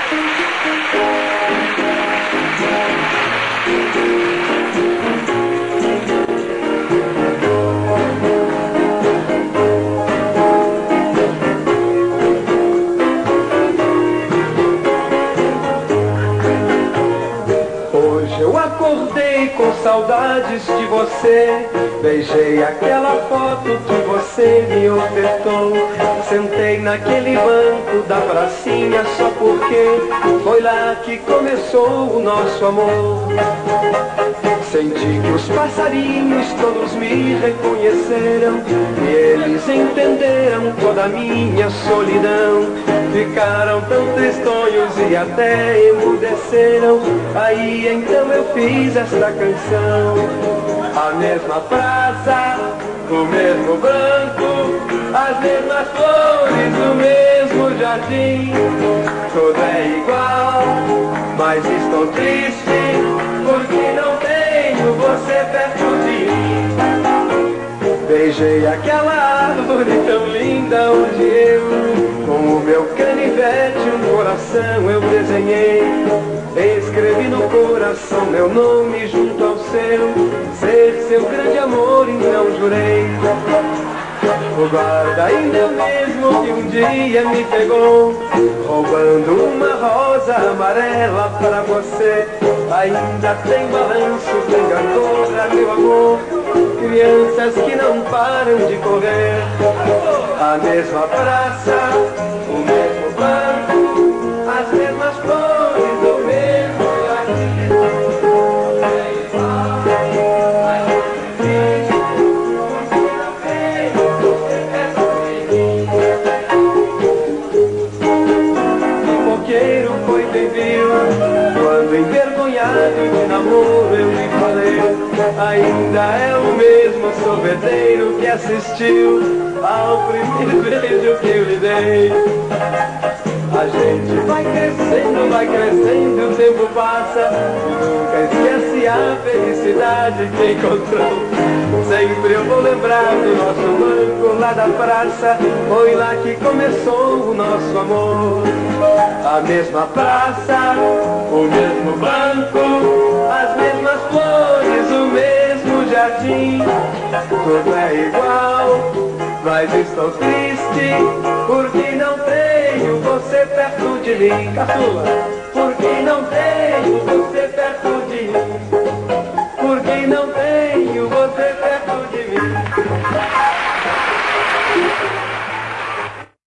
Acordei com saudades de você, beijei aquela foto que você me ofertou. Sentei naquele banco da pracinha só porque foi lá que começou o nosso amor. Senti que os passarinhos todos me reconheceram e eles entenderam toda a minha solidão. Ficaram tão tristonhos e até emudeceram. Aí então eu fiz esta canção. A mesma praça, o mesmo branco, as mesmas flores, o mesmo jardim. Tudo é igual, mas estou triste porque não tenho você perto de mim. Beijei aquela árvore tão linda onde eu, com o meu canivete, um coração eu desenhei. Escrevi no coração meu nome junto ao seu, ser seu grande amor, então jurei. O guarda ainda é o mesmo que um dia me pegou, roubando uma rosa amarela para você. Ainda tem balanço, tem gangorra, meu amor, crianças que não param de correr. A mesma praça, o mesmo banco, as mesmas flores, o mesmo jardim. O coqueiro foi bem viu, quando envergonhado de namoro eu lhe falei. Ainda é o mesmo sorveteiro que assistiu ao primeiro beijo que eu lhe dei. A gente vai crescendo, o tempo passa e nunca esquece a felicidade que encontrou. Sempre eu vou lembrar do nosso banco lá da praça, foi lá que começou o nosso amor. A mesma praça, o mesmo banco, as mesmas flores, o mesmo jardim. Tudo é igual, mas estou triste porque não tenho você perto de mim. Caçula, porque não tenho você